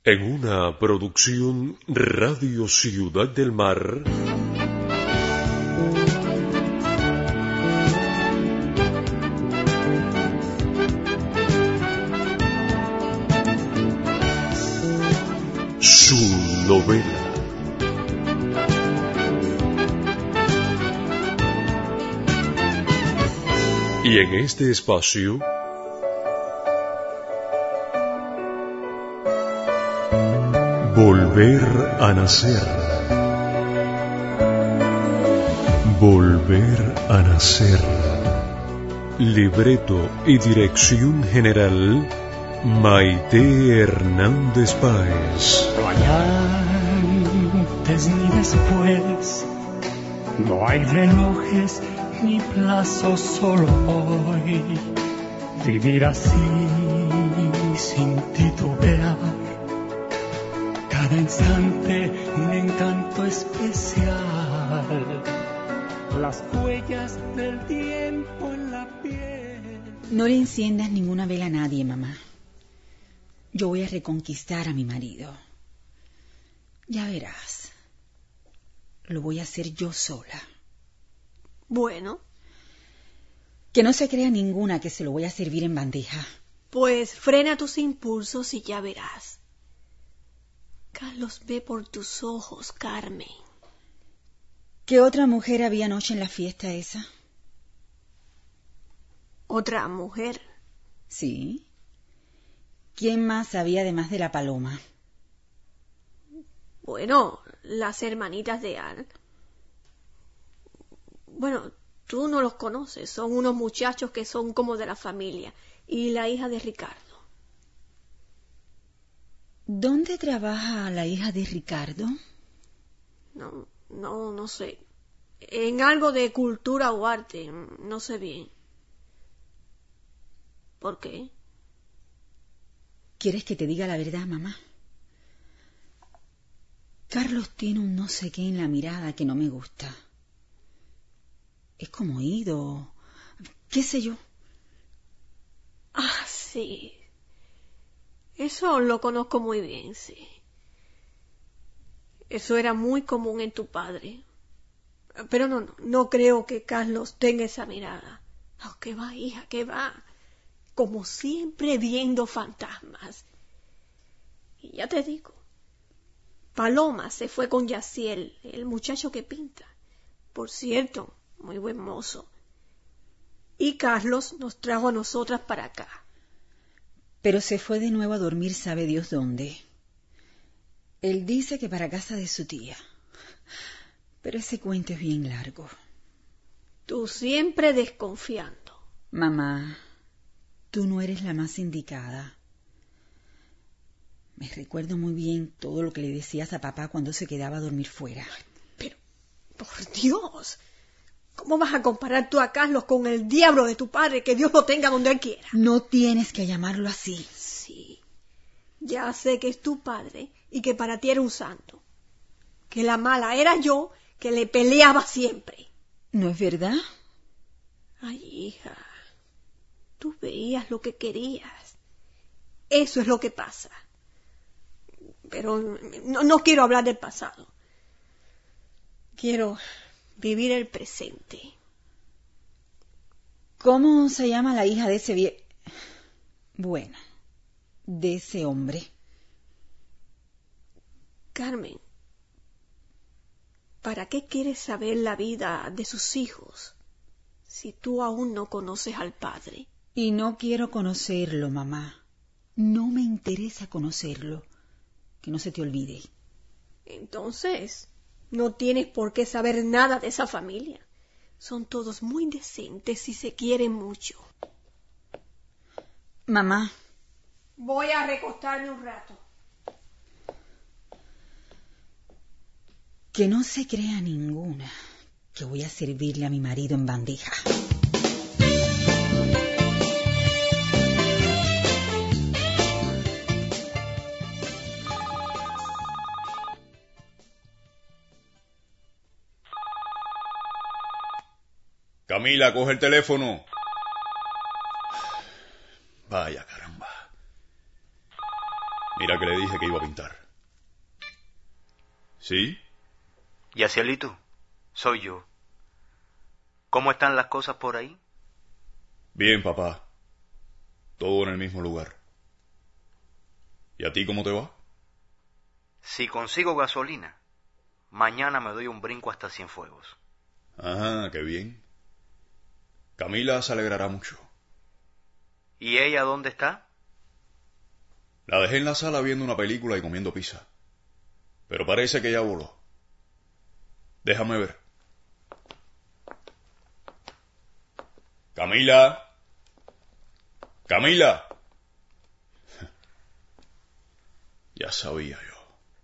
En una producción Radio Ciudad del Mar. Su novela. Y en este espacio Volver a nacer. Volver a nacer. Libreto y dirección general Maite Hernández Páez. No hay antes ni después, no hay relojes ni plazos, solo hoy. Vivir así sin titubear, cada instante un encanto especial, las huellas del tiempo en la piel. No le enciendas ninguna vela a nadie, mamá. Yo voy a reconquistar a mi marido. Ya verás. Lo voy a hacer yo sola. Bueno. Que no se crea ninguna que se lo voy a servir en bandeja. Pues frena tus impulsos y ya verás. Carlos ve por tus ojos, Carmen. ¿Qué otra mujer había anoche en la fiesta esa? ¿Otra mujer? Sí. ¿Quién más había además de la Paloma? Bueno, las hermanitas de Al. Bueno, tú no los conoces, son unos muchachos que son como de la familia. Y la hija de Ricardo. ¿Dónde trabaja la hija de Ricardo? No sé. En algo de cultura o arte, no sé bien. ¿Por qué? ¿Quieres que te diga la verdad, mamá? Carlos tiene un no sé qué en la mirada que no me gusta. Es como oído, qué sé yo. Ah, sí. Eso lo conozco muy bien, sí. Eso era muy común en tu padre. Pero no creo que Carlos tenga esa mirada. Oh, ¿qué va, hija? ¿Qué va? Como siempre viendo fantasmas. Y ya te digo, Paloma se fue con Yaciel, el muchacho que pinta. Por cierto, muy buen mozo. Y Carlos nos trajo a nosotras para acá. Pero se fue de nuevo a dormir sabe Dios dónde. Él dice que para casa de su tía. Pero ese cuento es bien largo. Tú siempre desconfiando. Mamá, tú no eres la más indicada. Me recuerdo muy bien todo lo que le decías a papá cuando se quedaba a dormir fuera. Pero, por Dios, ¿cómo vas a comparar tú a Carlos con el diablo de tu padre? Que Dios lo tenga donde él quiera. No tienes que llamarlo así. Sí, ya sé que es tu padre y que para ti era un santo. Que la mala era yo, que le peleaba siempre. ¿No es verdad? Ay, hija, tú veías lo que querías. Eso es lo que pasa. Pero no quiero hablar del pasado. Quiero vivir el presente. ¿Cómo se llama la hija de ese Bueno, de ese hombre? Carmen, ¿para qué quieres saber la vida de sus hijos si tú aún no conoces al padre? Y no quiero conocerlo, mamá. No me interesa conocerlo. Que no se te olvide. Entonces, no tienes por qué saber nada de esa familia. Son todos muy decentes y se quieren mucho. Mamá. Voy a recostarme un rato. Que no se crea ninguna que voy a servirle a mi marido en bandeja. Camila, coge el teléfono. Vaya caramba. Mira que le dije que iba a pintar. ¿Sí? Yacielito, soy yo. ¿Cómo están las cosas por ahí? Bien, papá. Todo en el mismo lugar. ¿Y a ti cómo te va? Si consigo gasolina, mañana me doy un brinco hasta Cienfuegos. Ah, qué bien. Camila se alegrará mucho. ¿Y ella dónde está? La dejé en la sala viendo una película y comiendo pizza. Pero parece que ya voló. Déjame ver. Camila. Camila. Ya sabía yo.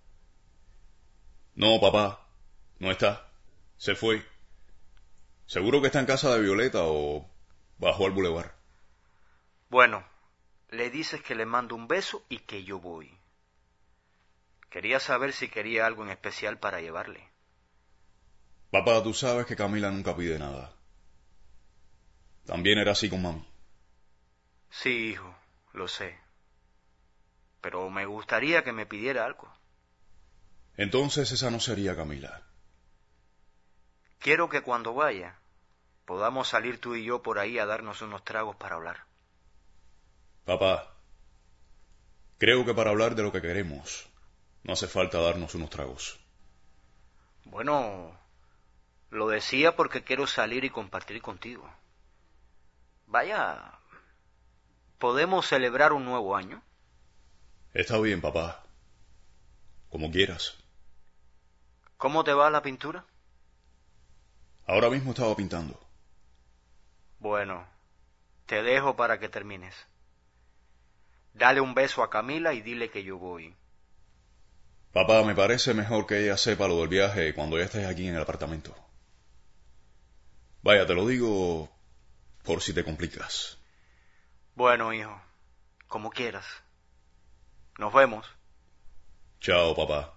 No, papá. No está. Se fue. Seguro que está en casa de Violeta o bajó al bulevar. Bueno, le dices que le mando un beso y que yo voy. Quería saber si quería algo en especial para llevarle. Papá, tú sabes que Camila nunca pide nada. También era así con mami. Sí, hijo, lo sé. Pero me gustaría que me pidiera algo. Entonces esa no sería Camila. Quiero que cuando vaya podamos salir tú y yo por ahí a darnos unos tragos para hablar. Papá, creo que para hablar de lo que queremos no hace falta darnos unos tragos. Bueno, lo decía porque quiero salir y compartir contigo. Vaya, ¿podemos celebrar un nuevo año? Está bien, papá. Como quieras. ¿Cómo te va la pintura? Ahora mismo estaba pintando. Bueno, te dejo para que termines. Dale un beso a Camila y dile que yo voy. Papá, me parece mejor que ella sepa lo del viaje cuando ya estés aquí en el apartamento. Vaya, te lo digo por si te complicas. Bueno, hijo, como quieras. Nos vemos. Chao, papá.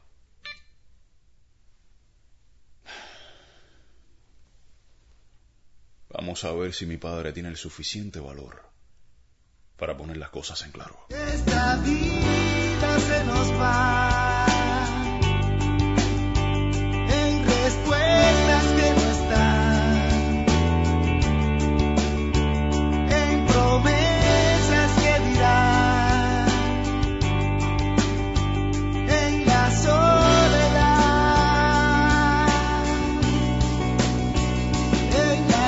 Vamos a ver si mi padre tiene el suficiente valor para poner las cosas en claro. Esta vida se nos va en respuestas que no están, en promesas que dirán, en la soledad, en la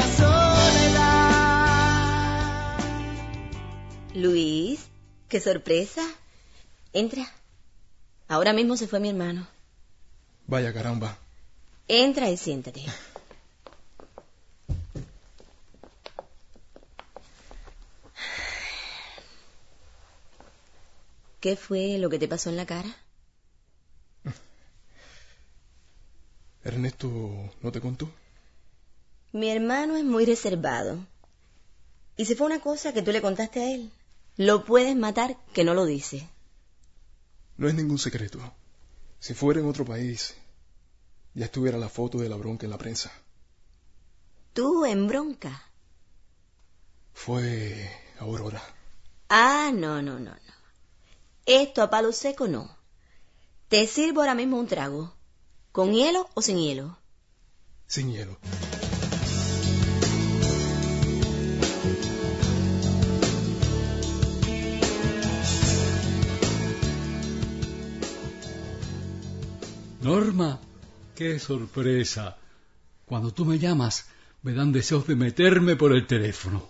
soledad. Luis, qué sorpresa. Entra. Ahora mismo se fue mi hermano. Vaya caramba. Entra y siéntate. ¿Qué fue lo que te pasó en la cara? ¿Ernesto no te contó? Mi hermano es muy reservado. Y si fue una cosa que tú le contaste a él, lo puedes matar que no lo dice. No es ningún secreto. Si fuera en otro país, ya estuviera la foto de la bronca en la prensa. ¿Tú en bronca? Fue Aurora. Ah, no. Esto a palo seco no. Te sirvo ahora mismo un trago. ¿Con hielo o sin hielo? Sin hielo. Norma, qué sorpresa. Cuando tú me llamas, me dan deseos de meterme por el teléfono.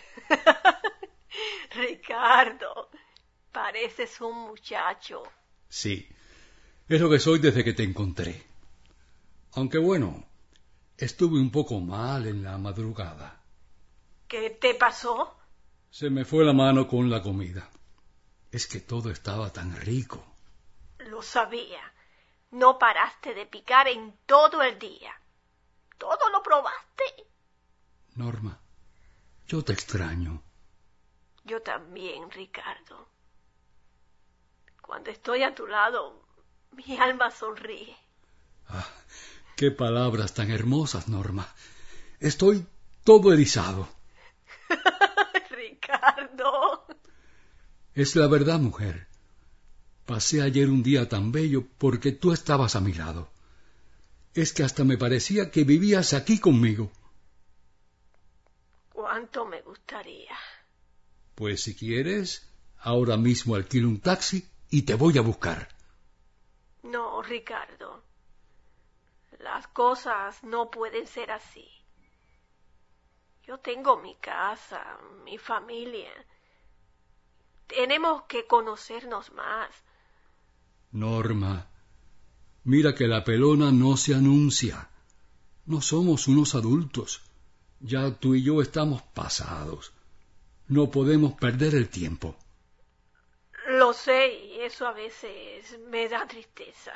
Ricardo, pareces un muchacho. Sí, es lo que soy desde que te encontré. Aunque bueno, estuve un poco mal en la madrugada. ¿Qué te pasó? Se me fue la mano con la comida. Es que todo estaba tan rico. Lo sabía. No paraste de picar en todo el día. ¿Todo lo probaste? Norma, yo te extraño. Yo también, Ricardo. Cuando estoy a tu lado, mi alma sonríe. Ah, qué palabras tan hermosas, Norma. Estoy todo erizado. Ricardo. Es la verdad, mujer. Pasé ayer un día tan bello porque tú estabas a mi lado. Es que hasta me parecía que vivías aquí conmigo. Cuánto me gustaría. Pues si quieres, ahora mismo alquilo un taxi y te voy a buscar. No, Ricardo. Las cosas no pueden ser así. Yo tengo mi casa, mi familia. Tenemos que conocernos más. Norma, mira que la pelona no se anuncia. No somos unos adultos. Ya tú y yo estamos pasados. No podemos perder el tiempo. Lo sé y eso a veces me da tristeza.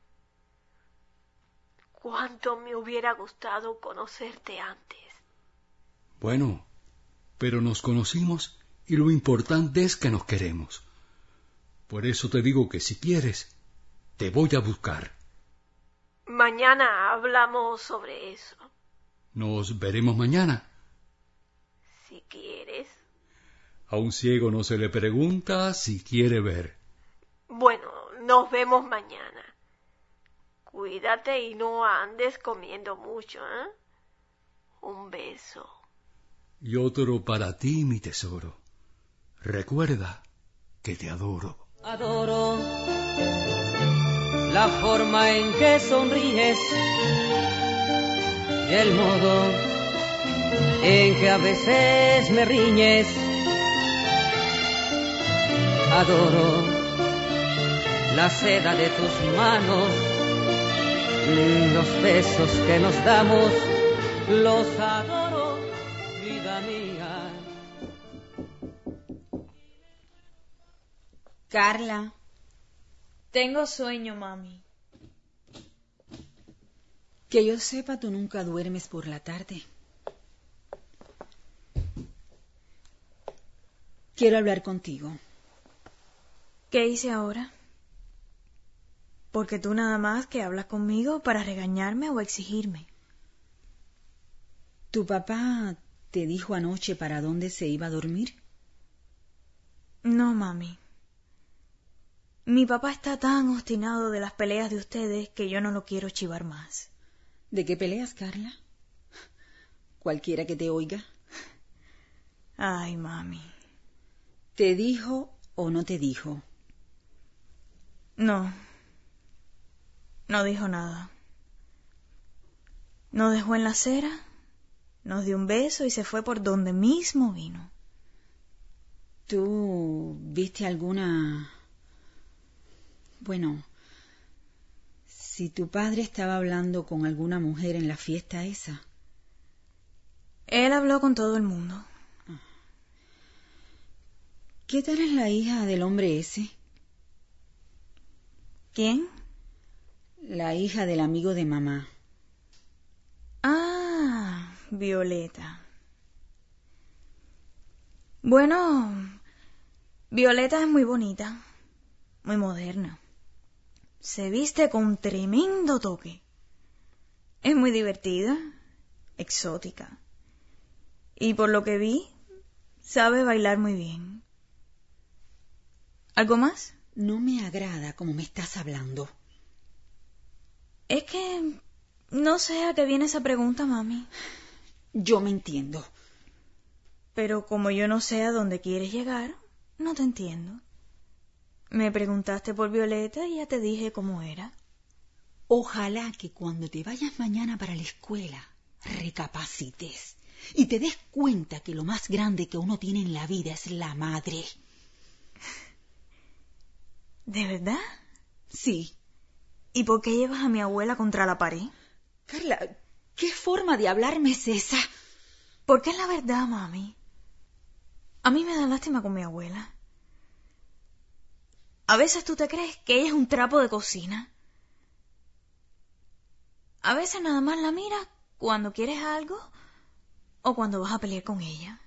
Cuánto me hubiera gustado conocerte antes. Bueno, pero nos conocimos y lo importante es que nos queremos. Por eso te digo que si quieres, te voy a buscar. Mañana hablamos sobre eso. Nos veremos mañana. Si quieres. A un ciego no se le pregunta si quiere ver. Bueno, nos vemos mañana. Cuídate y no andes comiendo mucho, ¿eh? Un beso. Y otro para ti, mi tesoro. Recuerda que te adoro. Adoro la forma en que sonríes y el modo en que a veces me riñes. Adoro la seda de tus manos, los besos que nos damos, los adoro, vida mía. Carla. Tengo sueño, mami. Que yo sepa, tú nunca duermes por la tarde. Quiero hablar contigo. ¿Qué hice ahora? Porque tú nada más que hablas conmigo para regañarme o exigirme. ¿Tu papá te dijo anoche para dónde se iba a dormir? No, mami. Mi papá está tan obstinado de las peleas de ustedes que yo no lo quiero chivar más. ¿De qué peleas, Carla? Cualquiera que te oiga. Ay, mami. ¿Te dijo o no te dijo? No. No dijo nada. Nos dejó en la acera, nos dio un beso y se fue por donde mismo vino. ¿Tú viste alguna...? Bueno, si tu padre estaba hablando con alguna mujer en la fiesta esa. Él habló con todo el mundo. ¿Qué tal es la hija del hombre ese? ¿Quién? La hija del amigo de mamá. Ah, Violeta. Bueno, Violeta es muy bonita, muy moderna. Se viste con tremendo toque. Es muy divertida, exótica. Y por lo que vi, sabe bailar muy bien. ¿Algo más? No me agrada como me estás hablando. Es que no sé a qué viene esa pregunta, mami. Yo me entiendo. Pero como yo no sé a dónde quieres llegar, no te entiendo. Me preguntaste por Violeta y ya te dije cómo era. Ojalá que cuando te vayas mañana para la escuela recapacites y te des cuenta que lo más grande que uno tiene en la vida es la madre. ¿De verdad? Sí. ¿Y por qué llevas a mi abuela contra la pared? Carla, ¿qué forma de hablarme es esa? Porque es la verdad, mami. A mí me da lástima con mi abuela. A veces tú te crees que ella es un trapo de cocina. A veces nada más la miras cuando quieres algo o cuando vas a pelear con ella.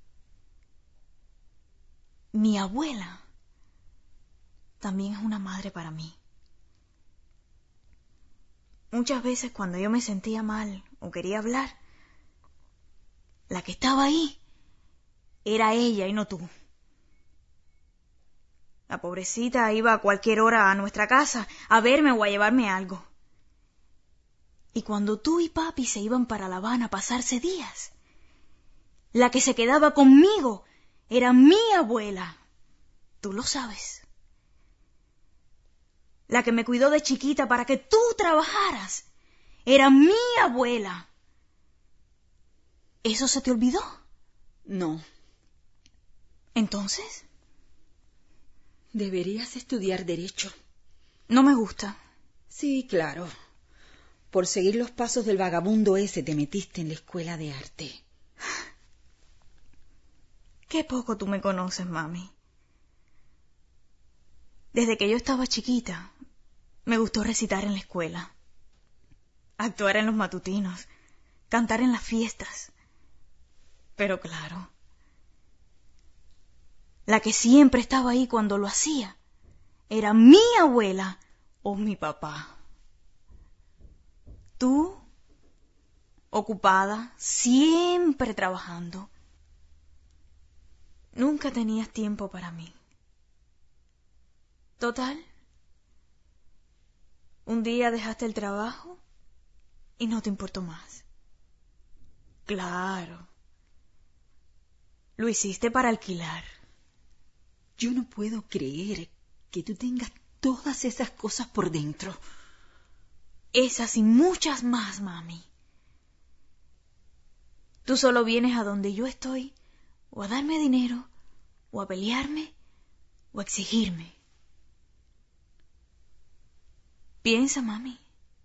Mi abuela también es una madre para mí. Muchas veces cuando yo me sentía mal o quería hablar, la que estaba ahí era ella y no tú. La pobrecita iba a cualquier hora a nuestra casa a verme o a llevarme algo. Y cuando tú y papi se iban para La Habana a pasarse días, la que se quedaba conmigo era mi abuela. Tú lo sabes. La que me cuidó de chiquita para que tú trabajaras era mi abuela. ¿Eso se te olvidó? No. ¿Entonces? Deberías estudiar Derecho. No me gusta. Sí, claro. Por seguir los pasos del vagabundo ese te metiste en la escuela de arte. Qué poco tú me conoces, mami. Desde que yo estaba chiquita, me gustó recitar en la escuela, actuar en los matutinos, cantar en las fiestas. Pero claro, la que siempre estaba ahí cuando lo hacía era mi abuela o mi papá. Tú, ocupada, siempre trabajando, nunca tenías tiempo para mí. Total, un día dejaste el trabajo y no te importó más. Claro, lo hiciste para alquilar. Yo no puedo creer que tú tengas todas esas cosas por dentro. Esas y muchas más, mami. Tú solo vienes a donde yo estoy, o a darme dinero, o a pelearme, o a exigirme. Piensa, mami.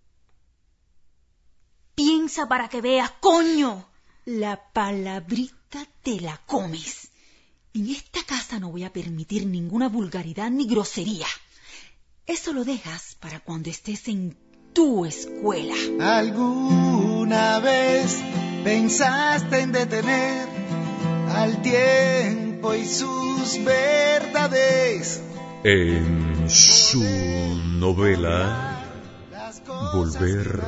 Piensa para que veas, coño. La palabrita te la comes. En esta casa no voy a permitir ninguna vulgaridad ni grosería. Eso lo dejas para cuando estés en tu escuela. ¿Alguna vez pensaste en detener al tiempo y sus verdades? En su novela Volver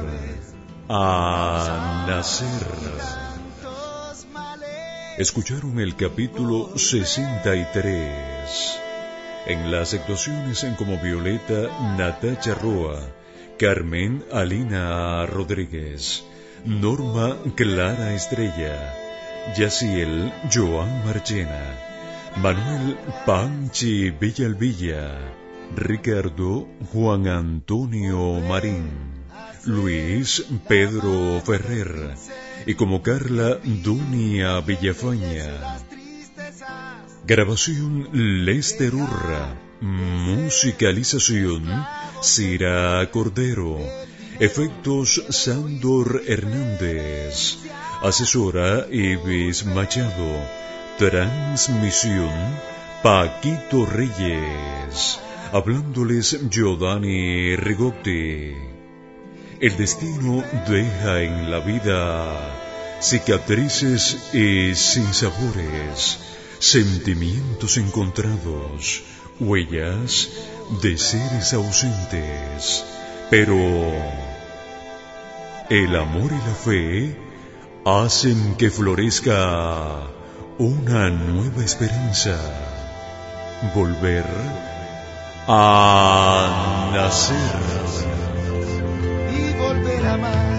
a Nacer. Escucharon el capítulo 63. En las actuaciones como Violeta, Natacha Roa, Carmen Alina Rodríguez, Norma Clara Estrella, Yaciel Joan Marchena, Manuel Panchi Villalvilla, Ricardo Juan Antonio Marín, Luis Pedro Ferrer, y como Carla Dunia Villafaña. Grabación Lester Urra. Musicalización Cira Cordero. Efectos Sándor Hernández. Asesora Ibis Machado. Transmisión Paquito Reyes. Hablándoles Giovanni Rigotti. El destino deja en la vida cicatrices y sinsabores, sentimientos encontrados, huellas de seres ausentes. Pero el amor y la fe hacen que florezca una nueva esperanza. Volver a nacer. Volver a amar.